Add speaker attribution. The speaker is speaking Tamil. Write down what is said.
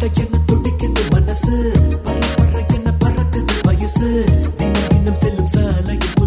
Speaker 1: என்ன துடிக்குது மனசு, பற பற என்ன பறக்குது வயசு, தினம் தினம் செல்லும் சாலையில்